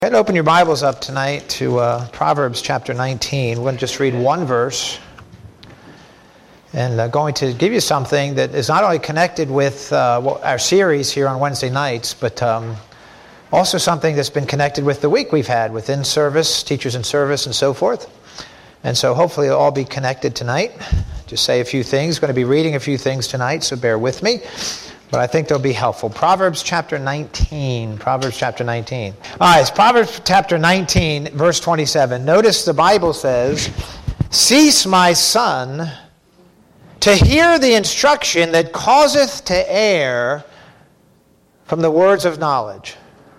Go ahead and open your Bibles up tonight to Proverbs chapter 19. We're going to just read one verse. And going to give you something that is not only connected with our series here on Wednesday nights, but also something that's been connected with the week we've had within service, teachers in service, and so forth. And so hopefully it'll all be connected tonight. Just say a few things. Going to be reading a few things tonight, so bear with me. But I think they'll be helpful. Proverbs chapter 19. Proverbs chapter 19. All right, it's Proverbs chapter 19, verse 27. Notice the Bible says, "Cease, my son, to hear the instruction that causeth to err from the words of knowledge."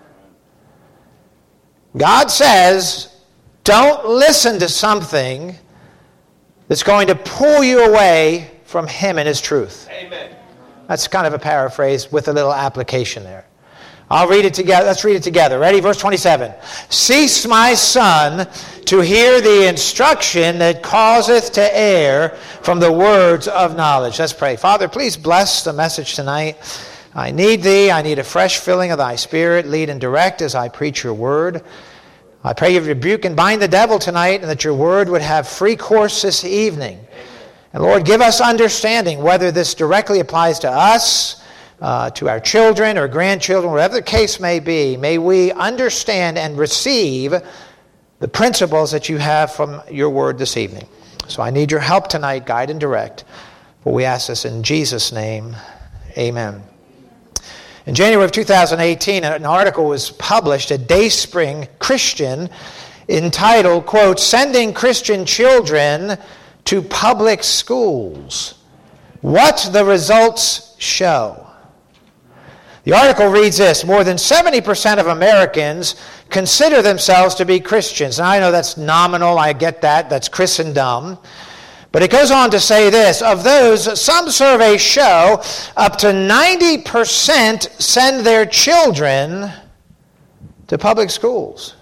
God says, don't listen to something that's going to pull you away from Him and His truth. Amen. That's kind of a paraphrase with a little application there. I'll read it together. Let's read it together. Ready? Verse 27. "Cease, my son, to hear the instruction that causeth to err from the words of knowledge." Let's pray. Father, please bless the message tonight. I need Thee. I need a fresh filling of Thy Spirit. Lead and direct as I preach Your word. I pray You rebuke and bind the devil tonight, and that Your word would have free course this evening. And Lord, give us understanding, whether this directly applies to us, to our children or grandchildren, whatever the case may be. May we understand and receive the principles that You have from Your word this evening. So I need Your help tonight, guide and direct. For we ask this in Jesus' name. Amen. In January of 2018, an article was published at Dayspring Christian entitled, quote, "Sending Christian Children to Public Schools. What the Results Show." The article reads this: more than 70% of Americans consider themselves to be Christians. Now, I know that's nominal, I get that, that's Christendom. But it goes on to say this: of those, some surveys show up to 90% send their children to public schools.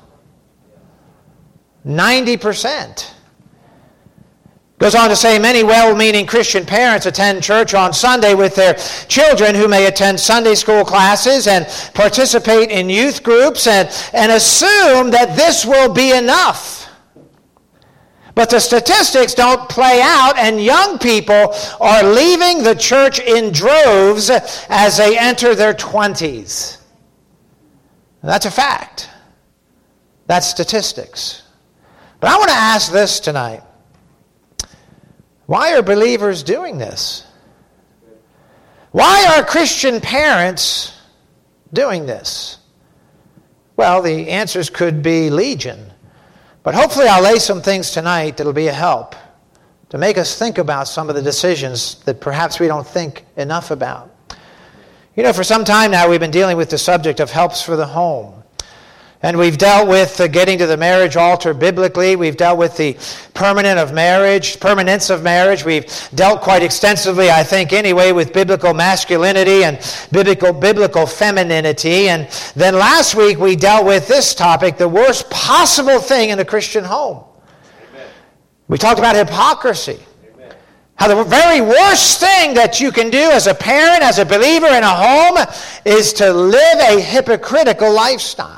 90%. Goes on to say many well-meaning Christian parents attend church on Sunday with their children, who may attend Sunday school classes and participate in youth groups and assume that this will be enough. But the statistics don't play out, and young people are leaving the church in droves as they enter their 20s. That's a fact. That's statistics. But I want to ask this tonight. Why are believers doing this? Why are Christian parents doing this? Well, the answers could be legion. But hopefully I'll lay some things tonight that'll be a help to make us think about some of the decisions that perhaps we don't think enough about. You know, for some time now we've been dealing with the subject of helps for the home. And we've dealt with getting to the marriage altar biblically. We've dealt with the permanence of marriage. We've dealt quite extensively, I think anyway, with biblical masculinity and biblical femininity. And then last week we dealt with this topic, the worst possible thing in a Christian home. Amen. We talked about hypocrisy. Amen. How the very worst thing that you can do as a parent, as a believer in a home, is to live a hypocritical lifestyle.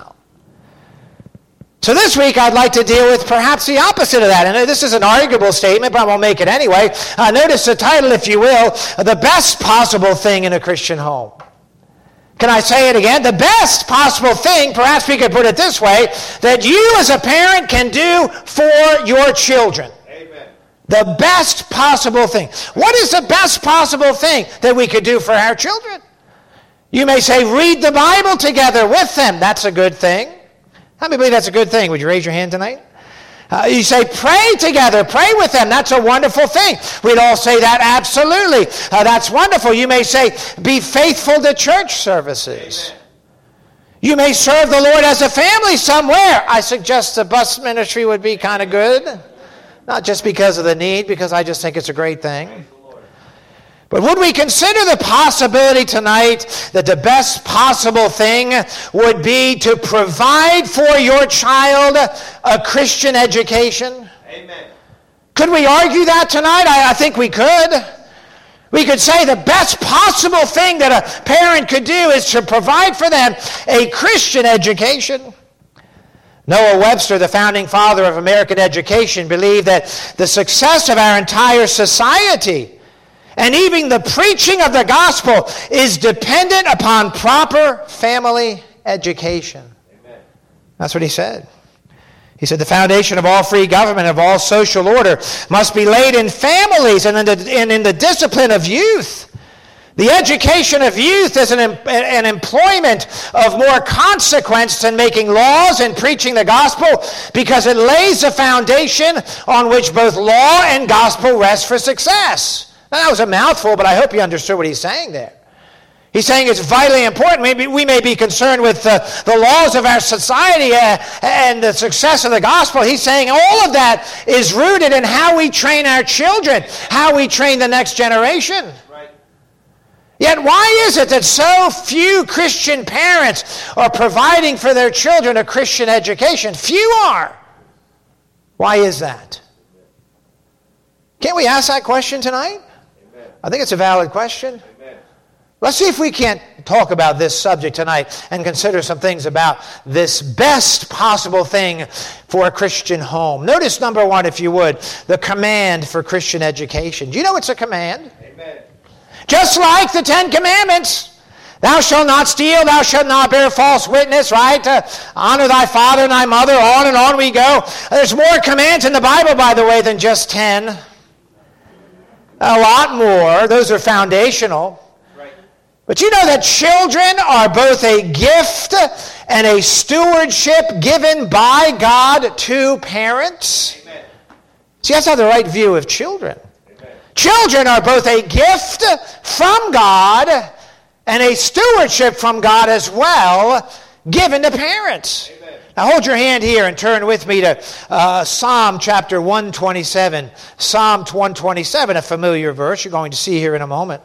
So this week I'd like to deal with perhaps the opposite of that. And this is an arguable statement, but I'm going to make it anyway. Notice the title, if you will, "The Best Possible Thing in a Christian Home." Can I say it again? The best possible thing, perhaps we could put it this way, that you as a parent can do for your children. Amen. The best possible thing. What is the best possible thing that we could do for our children? You may say, read the Bible together with them. That's a good thing. How many believe that's a good thing? Would you raise your hand tonight? You say, pray together, pray with them. That's a wonderful thing. We'd all say that, absolutely. That's wonderful. You may say, be faithful to church services. Amen. You may serve the Lord as a family somewhere. I suggest the bus ministry would be kind of good. Not just because of the need, because I just think it's a great thing. But would we consider the possibility tonight that the best possible thing would be to provide for your child a Christian education? Amen. Could we argue that tonight? I think we could. We could say the best possible thing that a parent could do is to provide for them a Christian education. Noah Webster, the founding father of American education, believed that the success of our entire society and even the preaching of the gospel is dependent upon proper family education. Amen. That's what he said. He said the foundation of all free government, of all social order, must be laid in families and in the discipline of youth. The education of youth is an employment of more consequence than making laws and preaching the gospel, because it lays a foundation on which both law and gospel rest for success. Now, that was a mouthful, but I hope you understood what he's saying there. He's saying it's vitally important. Maybe we may be concerned with the laws of our society and the success of the gospel. He's saying all of that is rooted in how we train our children, how we train the next generation. Right. Yet why is it that so few Christian parents are providing for their children a Christian education? Few are. Why is that? Can't we ask that question tonight? Amen. I think it's a valid question. Let's see if we can't talk about this subject tonight and consider some things about this best possible thing for a Christian home. Notice, number one, if you would, the command for Christian education. Do you know it's a command? Amen. Just like the Ten Commandments. Thou shalt not steal, thou shalt not bear false witness, right? Honor thy father and thy mother, on and on we go. There's more commands in the Bible, by the way, than just 10. A lot more. Those are foundational. But you know that children are both a gift and a stewardship given by God to parents? Amen. See, that's not the right view of children. Amen. Children are both a gift from God and a stewardship from God as well, given to parents. Amen. Now hold your hand here and turn with me to Psalm chapter 127. Psalm 127, a familiar verse you're going to see here in a moment.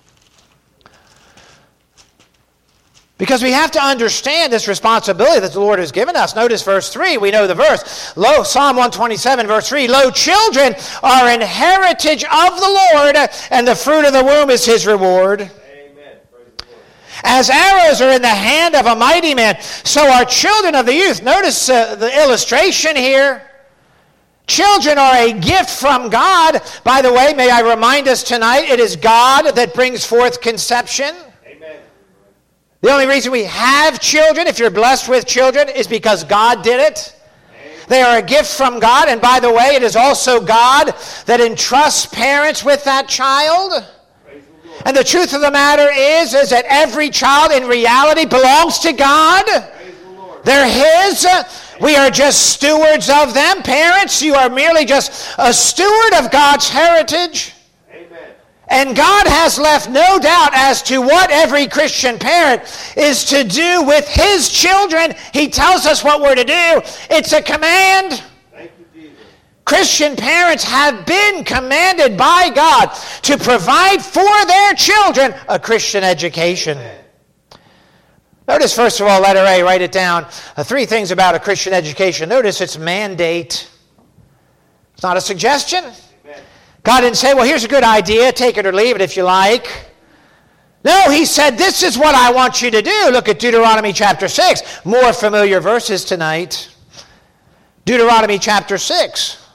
Because we have to understand this responsibility that the Lord has given us. Notice verse 3. We know the verse. Lo, Psalm 127, verse 3. Lo, children are an heritage of the Lord, and the fruit of the womb is his reward. Amen. As arrows are in the hand of a mighty man, so are children of the youth. Notice the illustration here. Children are a gift from God. By the way, may I remind us tonight, it is God that brings forth conception. The only reason we have children, if you're blessed with children, is because God did it. They are a gift from God, and by the way, it is also God that entrusts parents with that child. And the truth of the matter is that every child in reality belongs to God. They're his. We are just stewards of them. Parents, you are merely just a steward of God's heritage. And God has left no doubt as to what every Christian parent is to do with his children. He tells us what we're to do. It's a command. Thank you, Jesus. Christian parents have been commanded by God to provide for their children a Christian education. Amen. Notice, first of all, letter A, write it down. 3 things about a Christian education. Notice its mandate. It's not a suggestion. God didn't say, well, here's a good idea, take it or leave it if you like. No, he said, this is what I want you to do. Look at Deuteronomy chapter 6. More familiar verses tonight. Deuteronomy chapter 6.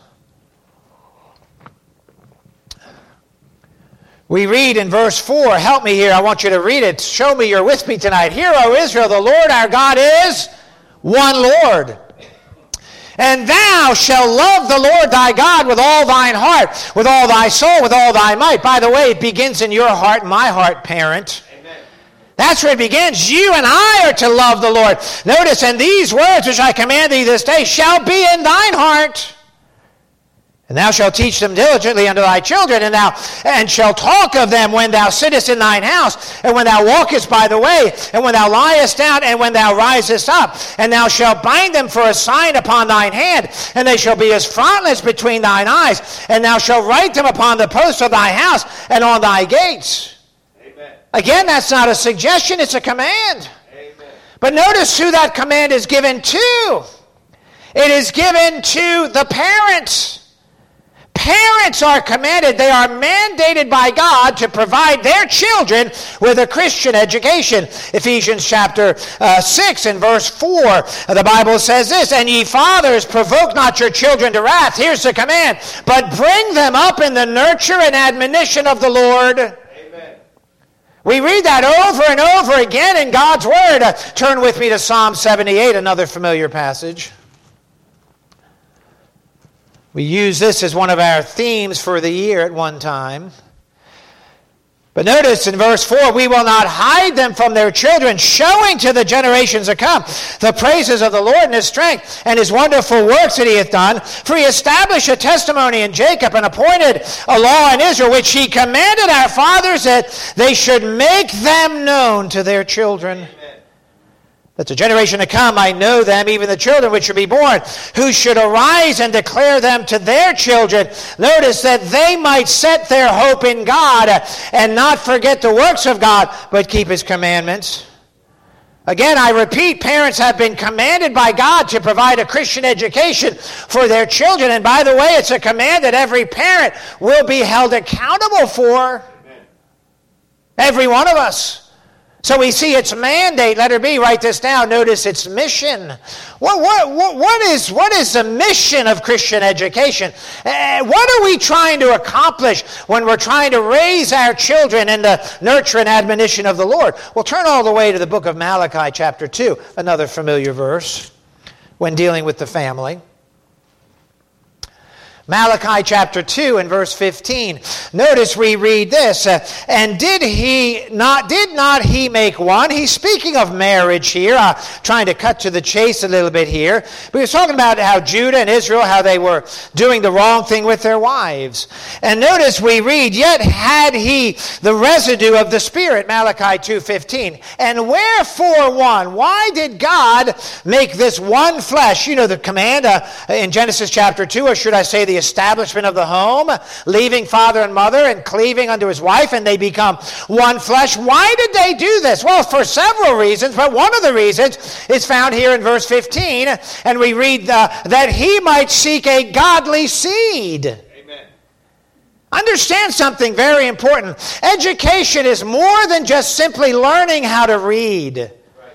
We read in verse 4. Help me here. I want you to read it. Show me you're with me tonight. Hear, O Israel, the Lord our God is one Lord. And thou shalt love the Lord thy God with all thine heart, with all thy soul, with all thy might. By the way, it begins in your heart, my heart, parent. Amen. That's where it begins. You and I are to love the Lord. Notice, and these words which I command thee this day shall be in thine heart. And thou shalt teach them diligently unto thy children, and shalt talk of them when thou sittest in thine house, and when thou walkest by the way, and when thou liest down, and when thou risest up. And thou shalt bind them for a sign upon thine hand, and they shall be as frontlets between thine eyes. And thou shalt write them upon the posts of thy house, and on thy gates. Amen. Again, that's not a suggestion, it's a command. Amen. But notice who that command is given to. It is given to the parents. Parents are commanded, they are mandated by God to provide their children with a Christian education. Ephesians chapter 6 and verse 4, the Bible says this, "And ye fathers, provoke not your children to wrath." Here's the command. "But bring them up in the nurture and admonition of the Lord." Amen. We read that over and over again in God's Word. Turn with me to Psalm 78, another familiar passage. We use this as one of our themes for the year at one time. But notice in verse 4, "We will not hide them from their children, showing to the generations to come the praises of the Lord and His strength and His wonderful works that He hath done. For He established a testimony in Jacob and appointed a law in Israel, which He commanded our fathers that they should make them known to their children. That the generation to come might know them, even the children which should be born, who should arise and declare them to their children." Notice that they might set their hope in God and not forget the works of God, but keep His commandments. Again, I repeat, parents have been commanded by God to provide a Christian education for their children. And by the way, it's a command that every parent will be held accountable for. Amen. Every one of us. So we see its mandate, letter B, write this down. Notice its mission. What is the mission of Christian education? What are we trying to accomplish when we're trying to raise our children in the nurture and admonition of the Lord? Well, turn all the way to the book of Malachi, chapter 2, another familiar verse when dealing with the family. Malachi chapter 2 and verse 15. Notice we read this. "And did not he make one?" He's speaking of marriage here, trying to cut to the chase a little bit here. But he's talking about how Judah and Israel, how they were doing the wrong thing with their wives. And notice we read, "Yet had he the residue of the Spirit," Malachi 2:15. "And wherefore one?" Why did God make this one flesh? You know the command in Genesis chapter 2, or should I say the establishment of the home, leaving father and mother and cleaving unto his wife, and they become one flesh. Why did they do this? Well, for several reasons, but one of the reasons is found here in verse 15, and we read that he might seek a godly seed. Amen. Understand something very important. Education is more than just simply learning how to read. Right.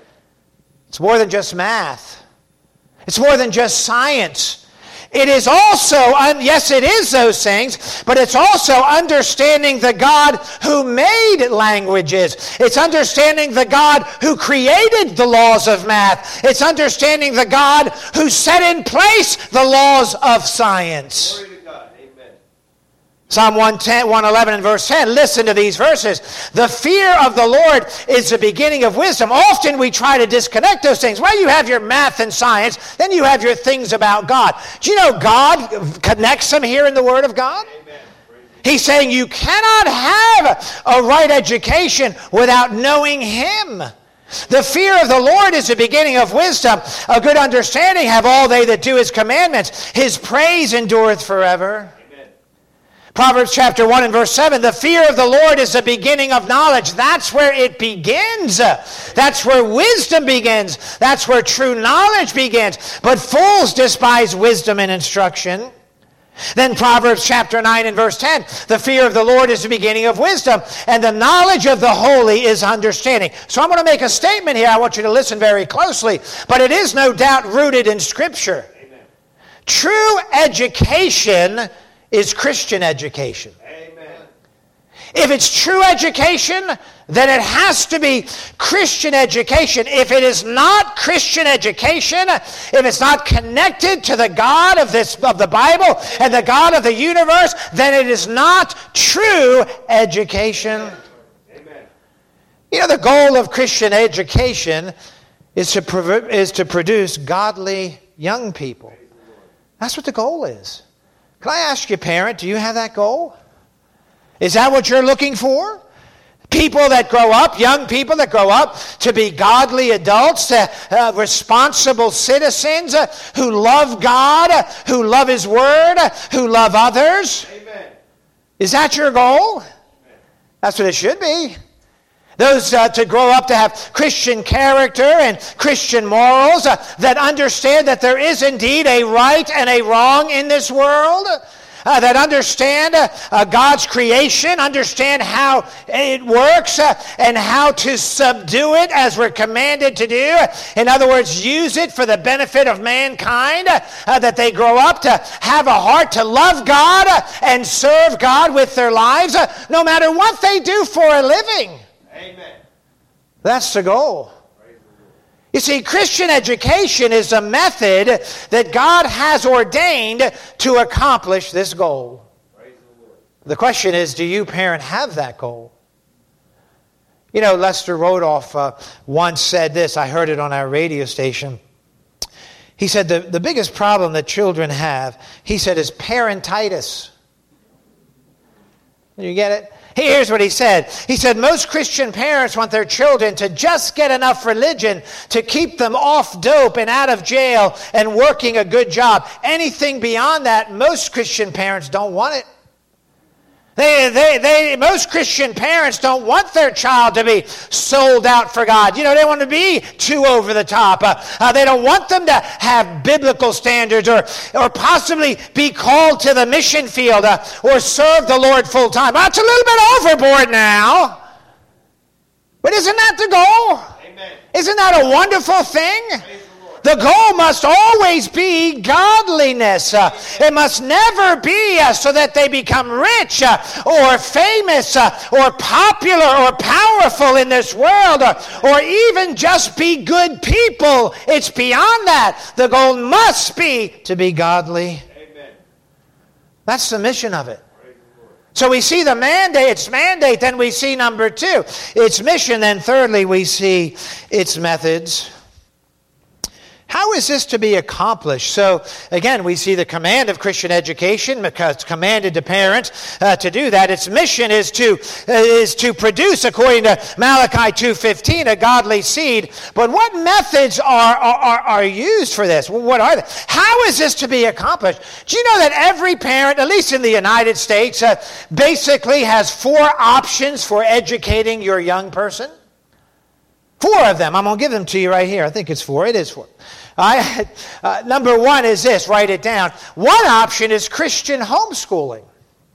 It's more than just math. It's more than just science. It is also, yes, it is those things, but it's also understanding the God who made languages. It's understanding the God who created the laws of math. It's understanding the God who set in place the laws of science. Glory to God. Amen. Psalm 111 and verse 10, listen to these verses. "The fear of the Lord is the beginning of wisdom." Often we try to disconnect those things. Well, you have your math and science, then you have your things about God. Do you know God connects them here in the Word of God? Amen. He's saying you cannot have a right education without knowing Him. "The fear of the Lord is the beginning of wisdom. A good understanding have all they that do His commandments. His praise endureth forever." Proverbs chapter 1 and verse 7, "The fear of the Lord is the beginning of knowledge." That's where it begins. That's where wisdom begins. That's where true knowledge begins. But fools despise wisdom and instruction. Then Proverbs chapter 9 and verse 10, "The fear of the Lord is the beginning of wisdom, and the knowledge of the holy is understanding." So I'm going to make a statement here. I want you to listen very closely. But it is no doubt rooted in Scripture. Amen. True education is Christian education. Amen. If it's true education, then it has to be Christian education. If it is not Christian education, if it's not connected to the God of the Bible and the God of the universe, then it is not true education. Amen. You know, the goal of Christian education is to produce godly young people. That's what the goal is. Can I ask you, parent, do you have that goal? Is that what you're looking for? People that grow up, young people that grow up to be godly adults, responsible citizens who love God, who love His Word, who love others. Amen. Is that your goal? Amen. That's what it should be. Those to grow up to have Christian character and Christian morals that understand that there is indeed a right and a wrong in this world. that understand God's creation, understand how it works, and how to subdue it as we're commanded to do. In other words, use it for the benefit of mankind, that they grow up to have a heart to love God and serve God with their lives, no matter what they do for a living. Amen. That's the goal. You see, Christian education is a method that God has ordained to accomplish this goal. The question is, do you, parent, have that goal? You know, Lester Rodolph once said this. I heard it on our radio station. He said the biggest problem that children have, he said, is parentitis. You get it? Here's what he said. He said, most Christian parents want their children to just get enough religion to keep them off dope and out of jail and working a good job. Anything beyond that, most Christian parents don't want it. Most Christian parents don't want their child to be sold out for God. You know, they want to be too over the top. They don't want them to have biblical standards or possibly be called to the mission field or serve the Lord full time. Well, it's a little bit overboard now. But isn't that the goal? Amen. Isn't that a wonderful thing? The goal must always be godliness. It must never be so that they become rich or famous or popular or powerful in this world or even just be good people. It's beyond that. The goal must be to be godly. Amen. That's the mission of it. So we see the mandate, its mandate, then we see number 2, its mission, then thirdly we see its methods. How is this to be accomplished? So, again, we see the command of Christian education because it's commanded to parents to do that. Its mission is to produce, according to Malachi 2:15, a godly seed. But what methods are used for this? What are they? How is this to be accomplished? Do you know that every parent, at least in the United States, basically has 4 options for educating your young person? 4 of them. I'm going to give them to you right here. I think it's 4. It is 4. Number 1 is this. Write it down. One option is Christian homeschooling.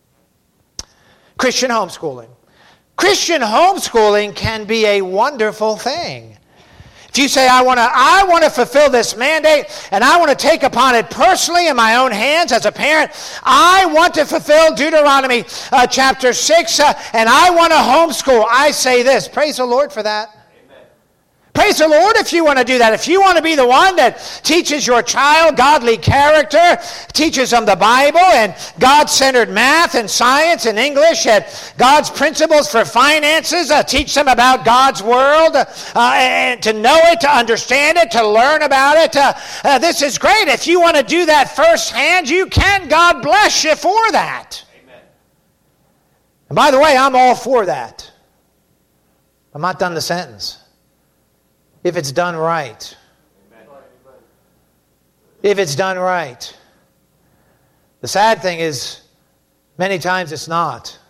Christian homeschooling. Christian homeschooling can be a wonderful thing. If you say, I want to fulfill this mandate, and I want to take upon it personally in my own hands as a parent, I want to fulfill Deuteronomy chapter 6, and I want to homeschool. I say this. Praise the Lord for that. Praise the Lord if you want to do that. If you want to be the one that teaches your child godly character, teaches them the Bible and God-centered math and science and English and God's principles for finances, teach them about God's world, and to know it, to understand it, to learn about it. This is great. If you want to do that firsthand, you can. God bless you for that. Amen. And by the way, I'm all for that. I'm not done the sentence. If it's done right. If it's done right. The sad thing is, many times it's not.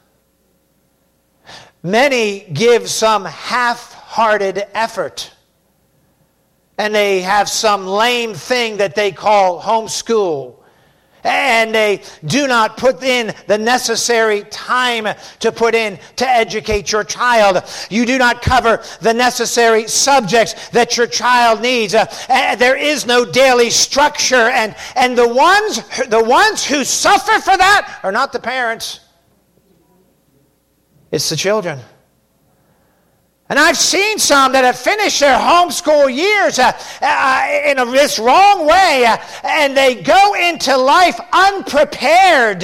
Many give some half-hearted effort. And they have some lame thing that they call homeschool. And they do not put in the necessary time to put in to educate your child. You do not cover the necessary subjects that your child needs. There is no daily structure. And the ones who suffer for that are not the parents. It's the children. And I've seen some that have finished their homeschool years in this wrong way, and they go into life unprepared.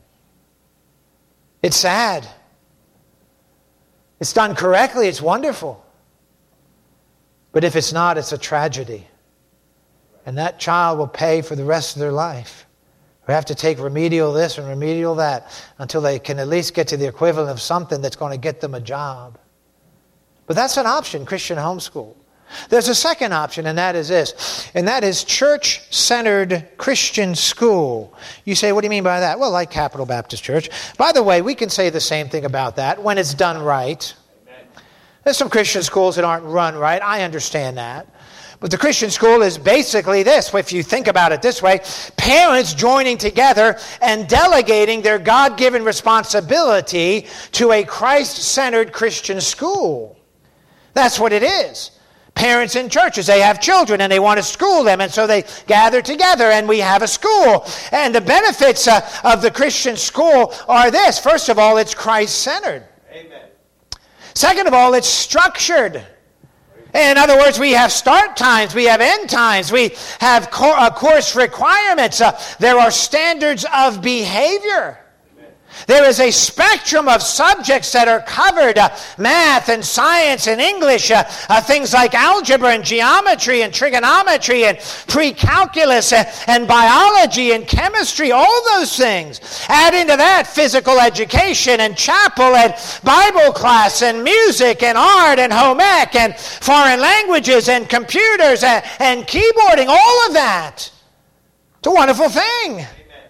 It's sad. It's done correctly, it's wonderful. But if it's not, it's a tragedy. And that child will pay for the rest of their life. We have to take remedial this and remedial that until they can at least get to the equivalent of something that's going to get them a job. But that's an option, Christian homeschool. There's a second option, and that is this. And that is church-centered Christian school. You say, what do you mean by that? Well, like Capital Baptist Church. By the way, we can say the same thing about that when it's done right. Amen. There's some Christian schools that aren't run right. I understand that. But the Christian school is basically this, if you think about it this way, parents joining together and delegating their God-given responsibility to a Christ-centered Christian school. That's what it is. Parents in churches, they have children and they want to school them, and so they gather together and we have a school. And the benefits of the Christian school are this. First of all, it's Christ-centered. Amen. Second of all, it's structured. In other words, we have start times, we have end times, we have course requirements. There are standards of behavior. There is a spectrum of subjects that are covered, math and science and English, things like algebra and geometry and trigonometry and pre-calculus and biology and chemistry, all those things. Add into that physical education and chapel and Bible class and music and art and home ec and foreign languages and computers and keyboarding, all of that. It's a wonderful thing.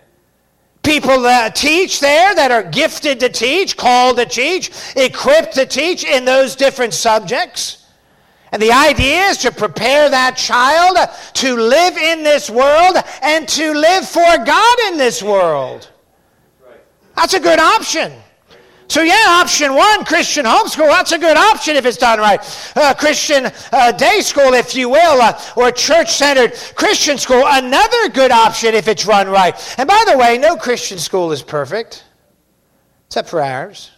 People teach there that are gifted to teach, called to teach, equipped to teach in those different subjects. And the idea is to prepare that child to live in this world and to live for God in this world. That's a good option. So yeah, option one, Christian homeschool, that's a good option if it's done right. Christian day school, if you will, or church-centered Christian school, another good option if it's run right. And by the way, no Christian school is perfect, except for ours.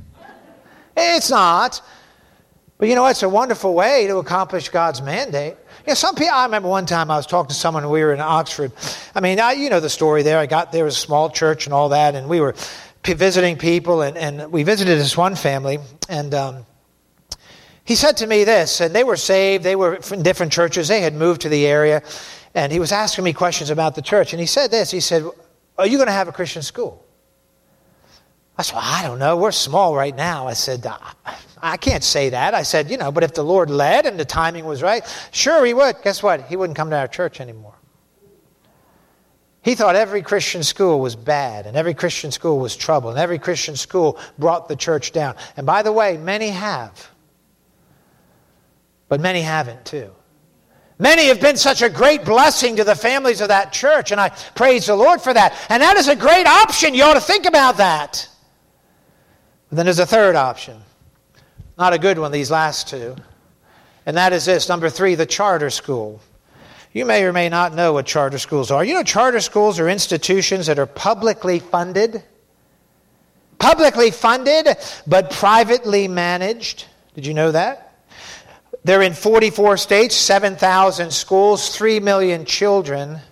It's not. But you know, it's a wonderful way to accomplish God's mandate. You know, some people, I remember one time I was talking to someone, we were in Oxford. I mean, you know the story there. There was a small church and all that, and we were visiting people, and we visited this one family, and he said to me this, and they were saved, they were from different churches, they had moved to the area, and he was asking me questions about the church, and he said this, he said, are you going to have a Christian school? I said, well, I don't know, we're small right now. I said, I can't say that. I said, but if the Lord led and the timing was right, sure he would. Guess what? He wouldn't come to our church anymore. He thought every Christian school was bad, and every Christian school was trouble, and every Christian school brought the church down. And by the way, many have. But many haven't too. Many have been such a great blessing to the families of that church, and I praise the Lord for that. And that is a great option. You ought to think about that. But then there's a third option. Not a good one, these last two. And that is this, number 3, the charter school. You may or may not know what charter schools are. You know, charter schools are institutions that are publicly funded. Publicly funded, but privately managed. Did you know that? They're in 44 states, 7,000 schools, 3 million children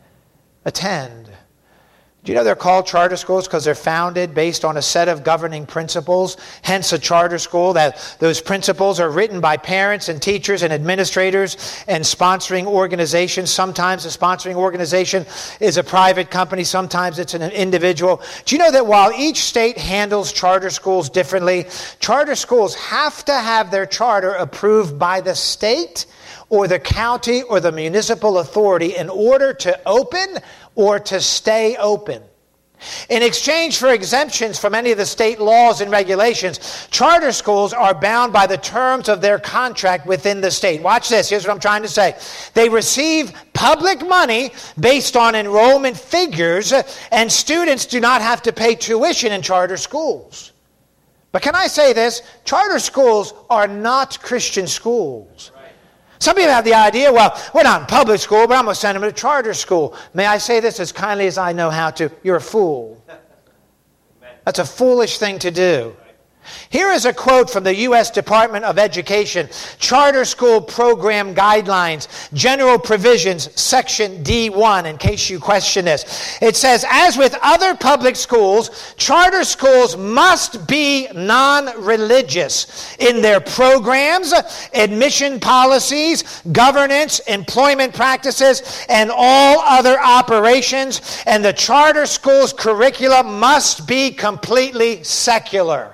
attend. Do you know they're called charter schools because they're founded based on a set of governing principles? Hence a charter school, that those principles are written by parents and teachers and administrators and sponsoring organizations. Sometimes the sponsoring organization is a private company. Sometimes it's an individual. Do you know that while each state handles charter schools differently, charter schools have to have their charter approved by the state or the county or the municipal authority in order to open or to stay open. In exchange for exemptions from any of the state laws and regulations, charter schools are bound by the terms of their contract within the state. Watch this. Here's what I'm trying to say. They receive public money based on enrollment figures, and students do not have to pay tuition in charter schools. But can I say this? Charter schools are not Christian schools. Some people have the idea, well, we're not in public school, but I'm going to send them to charter school. May I say this as kindly as I know how to? You're a fool. That's a foolish thing to do. Here is a quote from the U.S. Department of Education, Charter School Program Guidelines, General Provisions, Section D1, in case you question this. It says, as with other public schools, charter schools must be non-religious in their programs, admission policies, governance, employment practices, and all other operations, and the charter school's curriculum must be completely secular.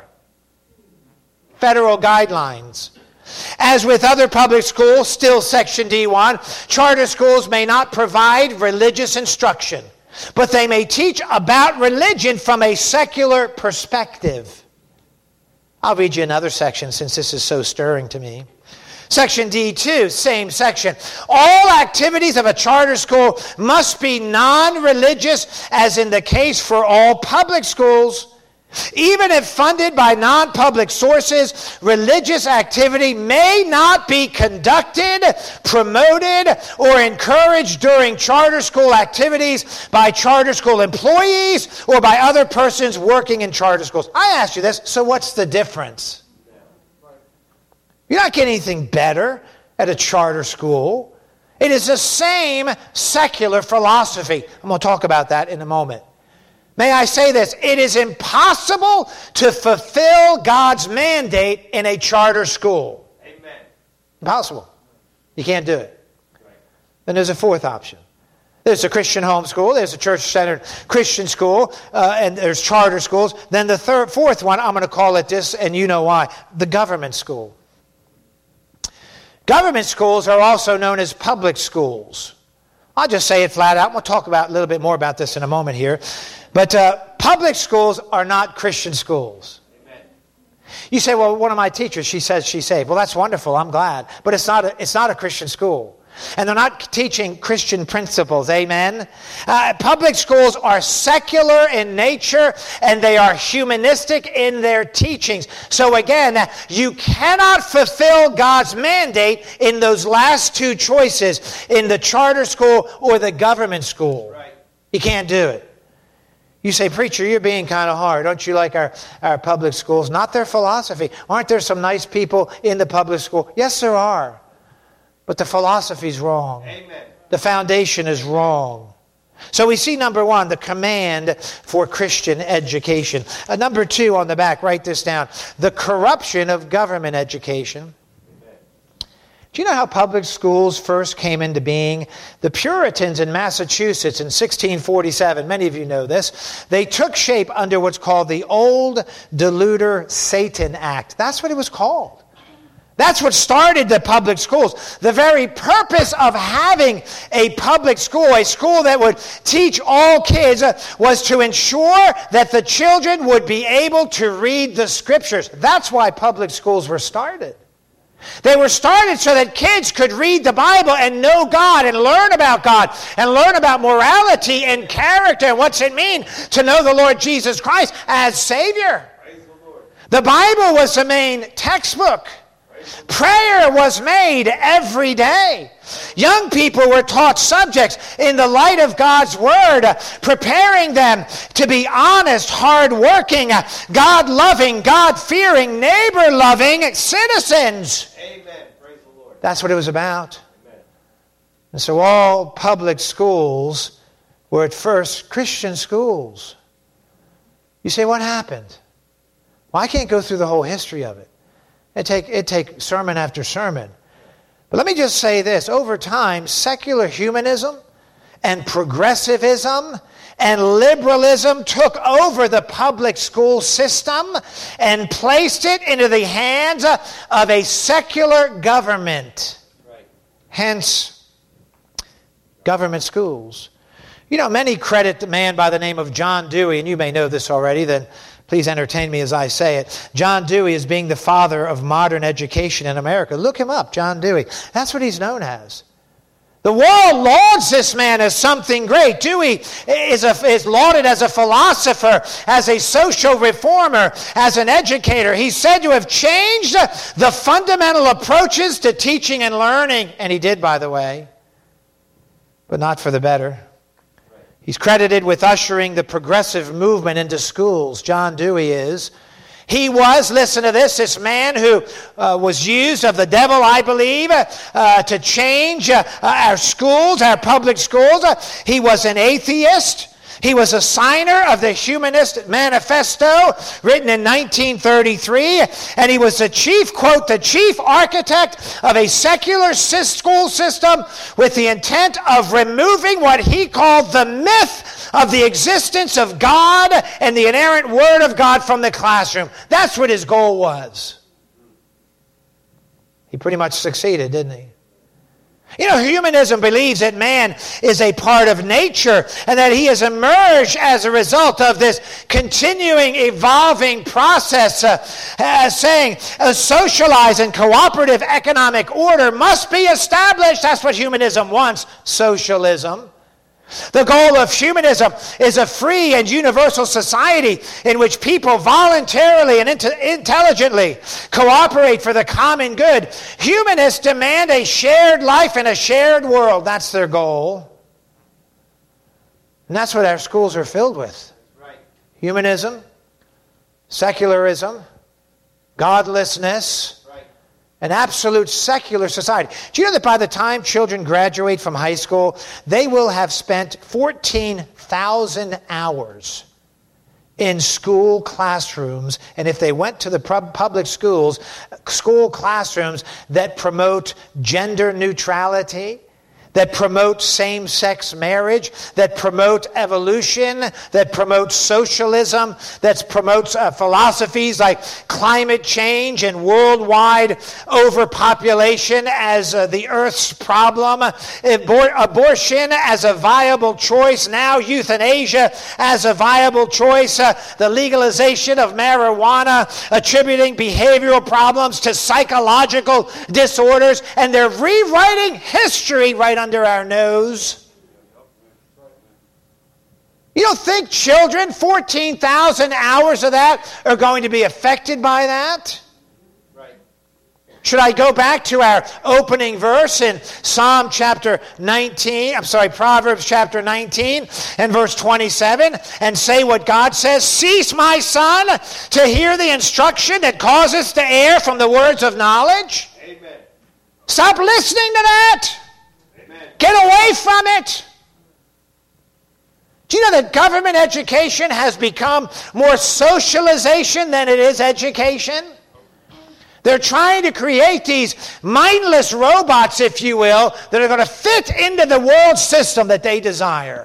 Federal guidelines. As with other public schools, still Section D1, charter schools may not provide religious instruction, but they may teach about religion from a secular perspective. I'll read you another section since this is so stirring to me. Section D2, same section. All activities of a charter school must be non-religious, as in the case for all public schools. Even if funded by non-public sources, religious activity may not be conducted, promoted, or encouraged during charter school activities by charter school employees or by other persons working in charter schools. I ask you this, so what's the difference? You're not getting anything better at a charter school. It is the same secular philosophy. I'm going to talk about that in a moment. May I say this? It is impossible to fulfill God's mandate in a charter school. Amen. Impossible. You can't do it. Right. Then there's a fourth option. There's a Christian home school. There's a church-centered Christian school. And there's charter schools. Then the fourth one, I'm going to call it this, and you know why. The government school. Government schools are also known as public schools. I'll just say it flat out. We'll talk about a little bit more about this in a moment here. But public schools are not Christian schools. Amen. You say, well, one of my teachers, she says she's saved. Well, that's wonderful. I'm glad. But it's not a Christian school. And they're not teaching Christian principles. Amen? Public schools are secular in nature, and they are humanistic in their teachings. So again, you cannot fulfill God's mandate in those last two choices, in the charter school or the government school. Right. You can't do it. You say, preacher, you're being kind of hard. Don't you like our public schools? Not their philosophy. Aren't there some nice people in the public school? Yes, there are. But the philosophy's wrong. Amen. The foundation is wrong. So we see, number one, the command for Christian education. Number two on the back, write this down. The corruption of government education. Do you know how public schools first came into being? The Puritans in Massachusetts in 1647, many of you know this, they took shape under what's called the Old Deluder Satan Act. That's what it was called. That's what started the public schools. The very purpose of having a public school, a school that would teach all kids, was to ensure that the children would be able to read the Scriptures. That's why public schools were started. They were started so that kids could read the Bible and know God and learn about God and learn about morality and character and what's it mean to know the Lord Jesus Christ as Savior. Praise the Lord. The Bible was the main textbook. Prayer was made every day. Young people were taught subjects in the light of God's Word, preparing them to be honest, hard-working, God-loving, God-fearing, neighbor-loving citizens. Amen. Praise the Lord. That's what it was about. Amen. And so all public schools were at first Christian schools. You say, what happened? Well, I can't go through the whole history of it. It'd take sermon after sermon. But let me just say this. Over time, secular humanism and progressivism and liberalism took over the public school system and placed it into the hands of a secular government. Right. Hence, government schools. You know, many credit the man by the name of John Dewey, and you may know this already, then please entertain me as I say it. John Dewey is being the father of modern education in America. Look him up, John Dewey. That's what he's known as. The world lauds this man as something great. Dewey is lauded as a philosopher, as a social reformer, as an educator. He's said to have changed the fundamental approaches to teaching and learning. And he did, by the way, but not for the better. He's credited with ushering the progressive movement into schools. John Dewey is. He was, listen to this man who was used of the devil, I believe, to change our schools, our public schools. He was an atheist. He was a signer of the Humanist Manifesto, written in 1933, and he was the chief, quote, the chief architect of a secular school system with the intent of removing what he called the myth of the existence of God and the inerrant Word of God from the classroom. That's what his goal was. He pretty much succeeded, didn't he? You know, humanism believes that man is a part of nature and that he has emerged as a result of this continuing, evolving process, saying a socialized and cooperative economic order must be established. That's what humanism wants, socialism. The goal of humanism is a free and universal society in which people voluntarily and intelligently cooperate for the common good. Humanists demand a shared life in a shared world. That's their goal. And that's what our schools are filled with. Right. Humanism, secularism, godlessness, an absolute secular society. Do you know that by the time children graduate from high school, they will have spent 14,000 hours in school classrooms, and if they went to the public schools, school classrooms that promote gender neutrality, that promote same-sex marriage, that promote evolution, that promote socialism, that promotes philosophies like climate change and worldwide overpopulation as the Earth's problem, abortion as a viable choice, now euthanasia as a viable choice, the legalization of marijuana, attributing behavioral problems to psychological disorders, and they're rewriting history right under our nose. You don't think children, 14,000 hours of that, are going to be affected by that? Right. Should I go back to our opening verse in Proverbs chapter 19 and verse 27 and say what God says? Cease, my son, to hear the instruction that causes to err from the words of knowledge. Amen. Stop listening to that. Amen. Get away from it. Do you know that government education has become more socialization than it is education? They're trying to create these mindless robots, if you will, that are going to fit into the world system that they desire.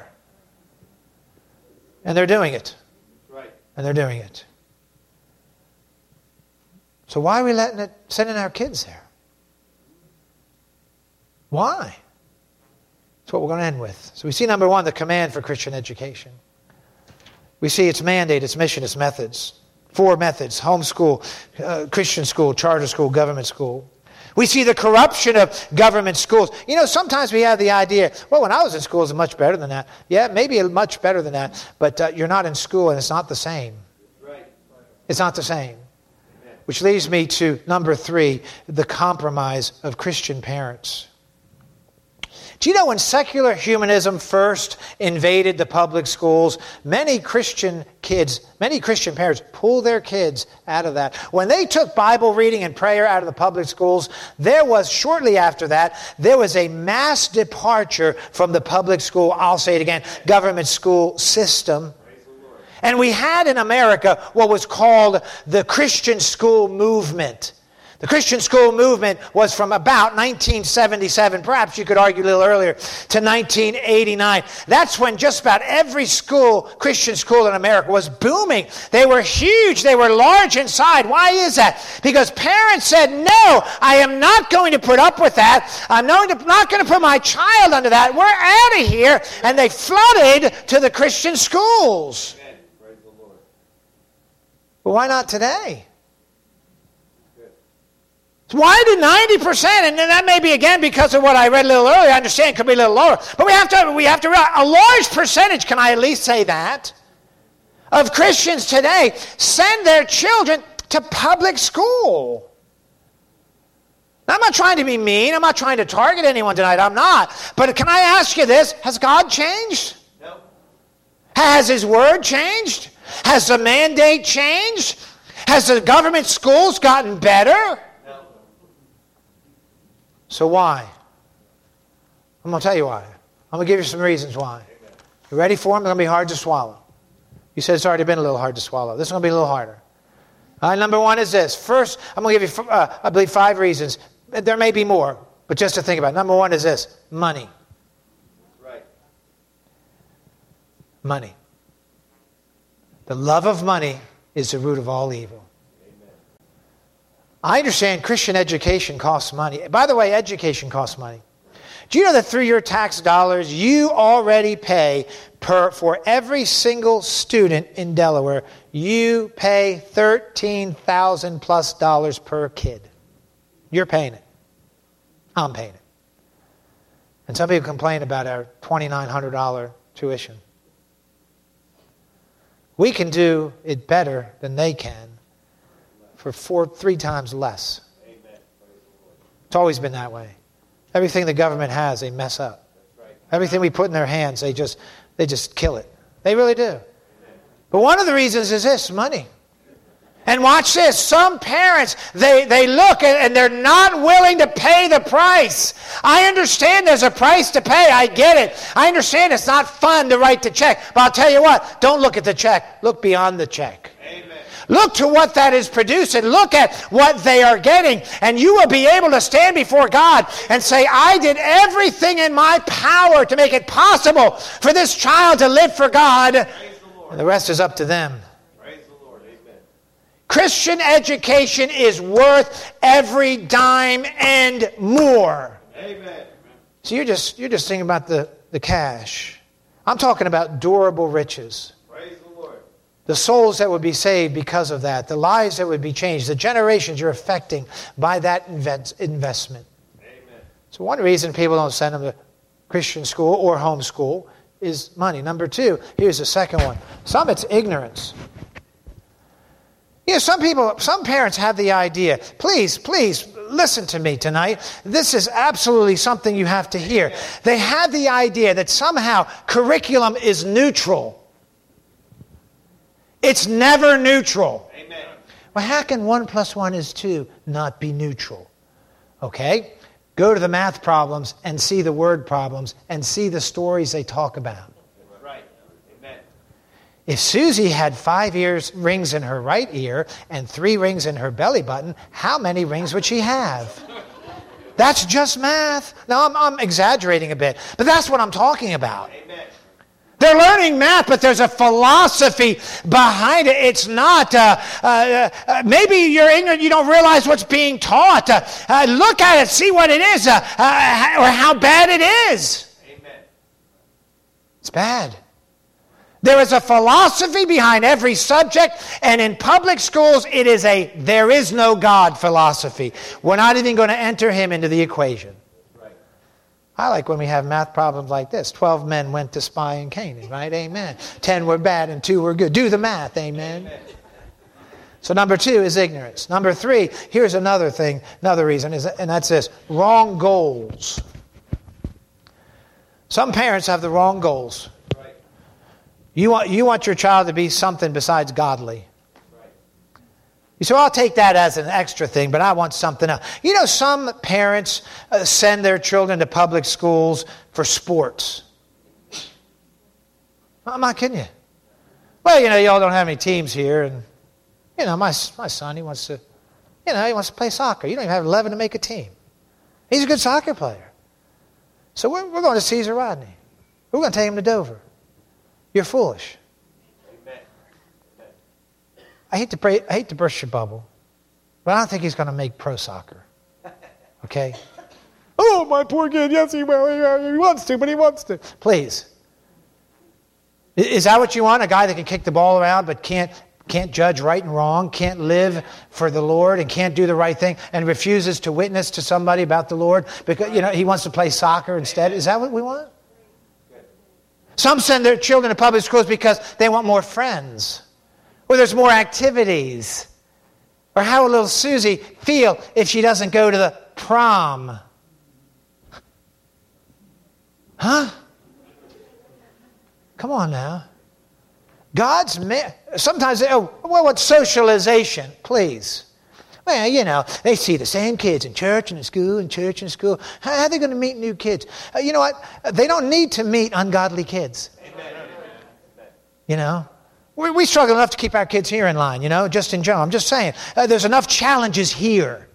And they're doing it. Right. And they're doing it. So why are we sending our kids there? Why? That's what we're going to end with. So we see, number one, the command for Christian education. We see its mandate, its mission, its methods. 4 methods: homeschool, Christian school, charter school, government school. We see the corruption of government schools. You know, sometimes we have the idea, well, when I was in school, it was much better than that. Yeah, maybe much better than that, but you're not in school and it's not the same. Right. It's not the same. Which leads me to number 3, the compromise of Christian parents. Do you know when secular humanism first invaded the public schools, many Christian parents pulled their kids out of that. When they took Bible reading and prayer out of the public schools, shortly after that, there was a mass departure from the public school, I'll say it again, government school system. And we had in America what was called the Christian school movement. The Christian school movement was from about 1977, perhaps you could argue a little earlier, to 1989. That's when just about every Christian school in America was booming. They were huge. They were large inside. Why is that? Because parents said, no, I am not going to put up with that. I'm not going to put my child under that. We're out of here. And they flooded to the Christian schools. Amen. Praise the Lord. But why not today? Why do 90%, and that may be again because of what I read a little earlier, I understand it could be a little lower, but we have to realize a large percentage, can I at least say that, of Christians today send their children to public school. Now, I'm not trying to be mean, I'm not trying to target anyone tonight, I'm not. But can I ask you this, has God changed? No. Has His Word changed? Has the mandate changed? Has the government schools gotten better? So why? I'm going to tell you why. I'm going to give you some reasons why. You ready for them? They're going to be hard to swallow. You said it's already been a little hard to swallow. This is going to be a little harder. All right, number 1 is this. First, I'm going to give you, I believe, 5 reasons. There may be more, but just to think about it. Number 1 is this. Money. Right. Money. The love of money is the root of all evil. I understand Christian education costs money. By the way, education costs money. Do you know that through your tax dollars, you already pay for every single student in Delaware, you pay $13,000 plus per kid. You're paying it. I'm paying it. And some people complain about our $2,900 tuition. We can do it better than they can for 3 times less. It's always been that way. Everything the government has, they mess up. Everything we put in their hands, they just kill it. They really do. But one of the reasons is this, money. And watch this. Some parents, they look and they're not willing to pay the price. I understand there's a price to pay. I get it. I understand it's not fun to write the check. But I'll tell you what, don't look at the check. Look beyond the check. Amen. Look to what that is producing. Look at what they are getting. And you will be able to stand before God and say, I did everything in my power to make it possible for this child to live for God. And the rest is up to them. Christian education is worth every dime and more. Amen. So you're just thinking about the cash. I'm talking about durable riches. Praise the Lord. The souls that would be saved because of that. The lives that would be changed. The generations you're affecting by that investment. Amen. So one reason people don't send them to Christian school or homeschool is money. Number 2, here's the second one. Some it's ignorance. You know, some parents have the idea, please listen to me tonight. This is absolutely something you have to hear. They have the idea that somehow curriculum is neutral. It's never neutral. Amen. Well, how can 1 + 1 is 2 not be neutral? Okay, go to the math problems and see the word problems and see the stories they talk about. If Susie had 5 rings in her right ear and 3 rings in her belly button, how many rings would she have? That's just math. Now, I'm exaggerating a bit, but that's what I'm talking about. Amen. They're learning math, but there's a philosophy behind it. It's not, maybe you're ignorant, you don't realize what's being taught. Look at it, see what it is, or how bad it is. Amen. It's bad. There is a philosophy behind every subject, and in public schools, it is a there is no God philosophy. We're not even going to enter him into the equation. Right. I like when we have math problems like this. 12 men went to spy in Canaan, right? Amen. 10 were bad and 2 were good. Do the math, amen. So number 2 is ignorance. Number 3, here's another thing, another reason, and that's this, wrong goals. Some parents have the wrong goals. You want your child to be something besides godly. Right. You say, well, I'll take that as an extra thing, but I want something else. You know, some parents send their children to public schools for sports. I'm not kidding you. Well, you know, y'all don't have any teams here, and you know, my son, he wants to play soccer. You don't even have 11 to make a team. He's a good soccer player. So we're going to Caesar Rodney. We're going to take him to Dover. You're foolish. Amen. I hate to burst your bubble, but I don't think he's going to make pro soccer. Okay? Oh, my poor kid. Yes, he will. He wants to, but he wants to. Please. Is that what you want? A guy that can kick the ball around but can't judge right and wrong, can't live for the Lord, and can't do the right thing, and refuses to witness to somebody about the Lord because he wants to play soccer instead? Is that what we want? Some send their children to public schools because they want more friends, or there's more activities. Or how will little Susie feel if she doesn't go to the prom? Huh? Come on now. Sometimes what's socialization? Please. Well, they see the same kids in church and in school and church and school. How are they going to meet new kids? You know what? They don't need to meet ungodly kids. Amen. We struggle enough to keep our kids here in line, just in general. I'm just saying, there's enough challenges here.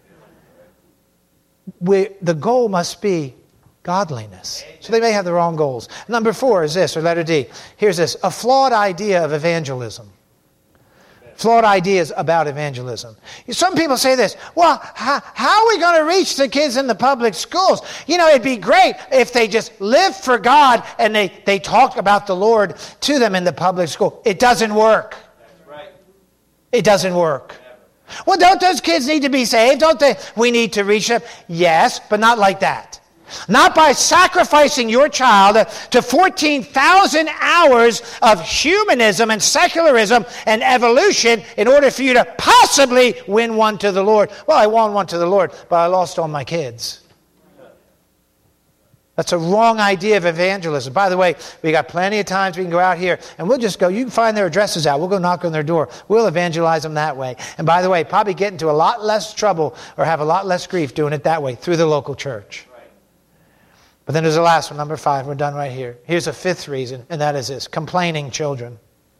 The goal must be godliness. So they may have the wrong goals. Number 4 is this, or letter D. Here's this, a flawed idea of evangelism. Flawed ideas about evangelism. Some people say this, well, how are we going to reach the kids in the public schools? It'd be great if they just lived for God and they talked about the Lord to them in the public school. It doesn't work. That's right. It doesn't work. Well, don't those kids need to be saved? Don't they? We need to reach them. Yes, but not like that. Not by sacrificing your child to 14,000 hours of humanism and secularism and evolution in order for you to possibly win one to the Lord. Well, I won one to the Lord, but I lost all my kids. That's a wrong idea of evangelism. By the way, we got plenty of times we can go out here and we'll just go, you can find their addresses out. We'll go knock on their door. We'll evangelize them that way. And by the way, probably get into a lot less trouble or have a lot less grief doing it that way through the local church. But then there's the last one, number 5. We're done right here. Here's a 5th reason, and that is this: complaining children.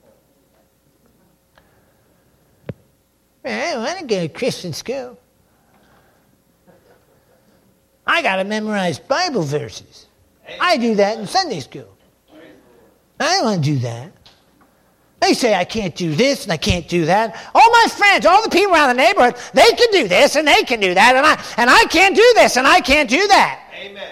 Man, I want to go to Christian school. I got to memorize Bible verses. I do that in Sunday school. I don't want to do that. They say I can't do this and I can't do that. All my friends, all the people around the neighborhood, they can do this and they can do that, and I can't do this and I can't do that. Amen.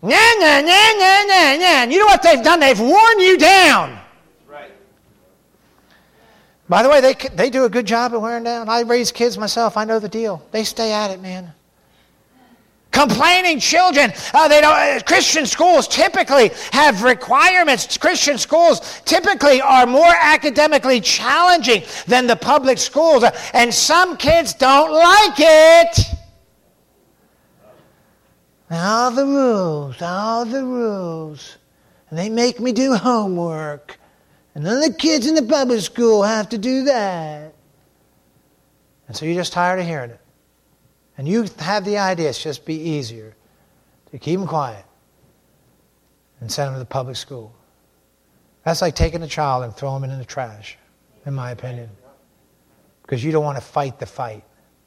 And you know what they've done? They've worn you down. Right. By the way, they do a good job of wearing down. I raise kids myself. I know the deal. They stay at it, man. Complaining children. Christian schools typically have requirements. Christian schools typically are more academically challenging than the public schools. And some kids don't like it. All the rules. And they make me do homework. And then the kids in the public school have to do that. And so you're just tired of hearing it. And you have the idea it's just be easier to keep them quiet and send them to the public school. That's like taking a child and throwing them in the trash, in my opinion. Because you don't want to fight the fight.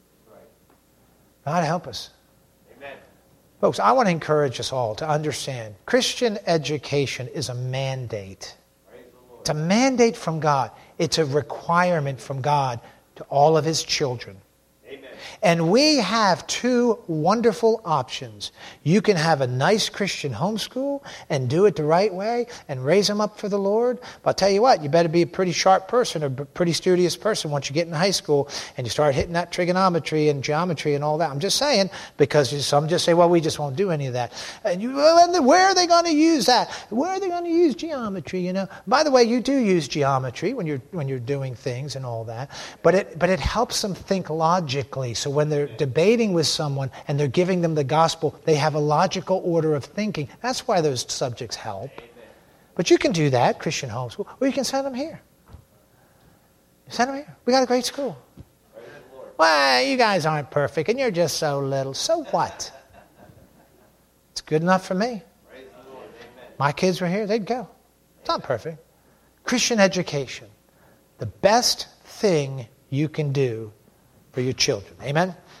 God help us. Folks, I want to encourage us all to understand Christian education is a mandate. It's a mandate from God. It's a requirement from God to all of His children. Amen. And we have 2 wonderful options. You can have a nice Christian homeschool and do it the right way and raise them up for the Lord. But I'll tell you what, you better be a pretty sharp person or a pretty studious person once you get in high school and you start hitting that trigonometry and geometry and all that. I'm just saying, because some just say, well, we just won't do any of that. And where are they going to use that? Where are they going to use geometry? By the way, you do use geometry when you're doing things and all that. But it helps them think logically. So when they're debating with someone and they're giving them the gospel, they have a logical order of thinking. That's why those subjects help. But you can do that, Christian homeschool, or you can send them here. Send them here. We got a great school. Well, you guys aren't perfect, and you're just so little. So what? It's good enough for me. My kids were here, they'd go. It's not perfect. Christian education, the best thing you can do for your children. Amen?